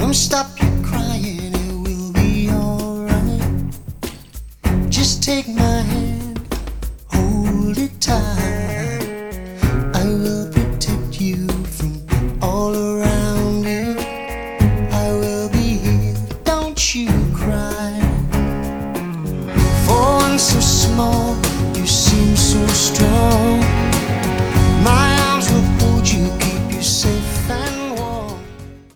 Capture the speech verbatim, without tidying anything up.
Don't stop your crying, it will be alright. Just take my hand, hold it tight. I will protect you from all around you. I will be here, don't you cry. For one so small, you seem so strong. My arms will hold you.